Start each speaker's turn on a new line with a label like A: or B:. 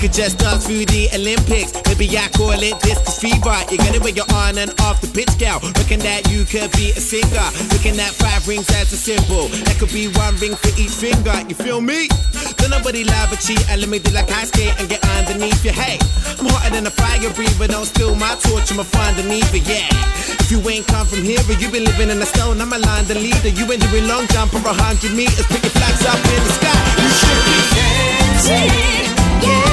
A: just dance through the Olympics. Maybe I call it discus fever. You get it when you're on and off the pitch scale. Reckon that you could be a singer. Looking at 5 rings as a symbol. That could be 1 ring for each finger. You feel me? Don't nobody lie but cheat. And let me do like ice skate and get underneath you. Hey, I'm hotter than a fire breather. Don't steal my torch, I'ma find underneath it. Yeah. If you ain't come from here, but you been living in a stone, I'm a London leader. You ain't doing long jump for 100 meters. Pick your flags up in the sky. You should be dancing. Yeah.